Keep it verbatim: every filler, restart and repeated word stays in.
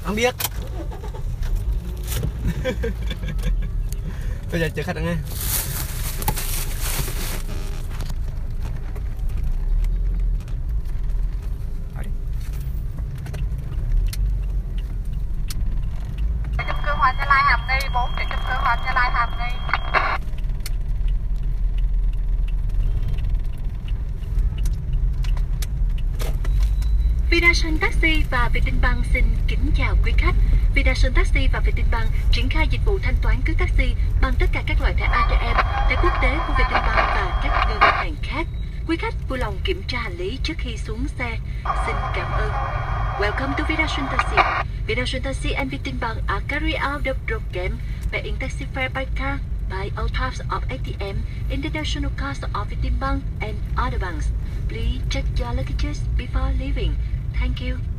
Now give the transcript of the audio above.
Không biết. Bây giờ chờ khách đã nghe. Chung cư Hoàng Gia Lai Hàm Nghi, bốn triệu chung cư Hoàng Gia Lai Hàm Nghi. Vinasun Taxi và Vietinbank xin kính chào quý khách. Vinasun Taxi và Vietinbank triển khai dịch vụ thanh toán cước taxi bằng tất cả các loại thẻ a tê em, thẻ quốc tế của Vietinbank và các ngân hàng khác. Quý khách vui lòng kiểm tra hành lý trước khi xuống xe. Xin cảm ơn. Welcome to Vinasun Taxi. Vinasun Taxi and Vietinbank are carry out the program paying taxi fare by car by all types of a tê em, international cards of Vietinbank and other banks. Please check your luggages before leaving. Thank you.